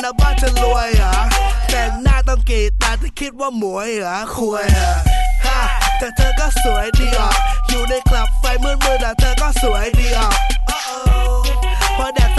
แล้วบ้านจะรวยเหรอแต่งหน้าต้องกรีดตาที่คิดว่าหมวยเหรอคุยฮะแต่เธอก็สวยดีอยู่ในคลับไฟมืดๆเธอก็สวยดีพอแดด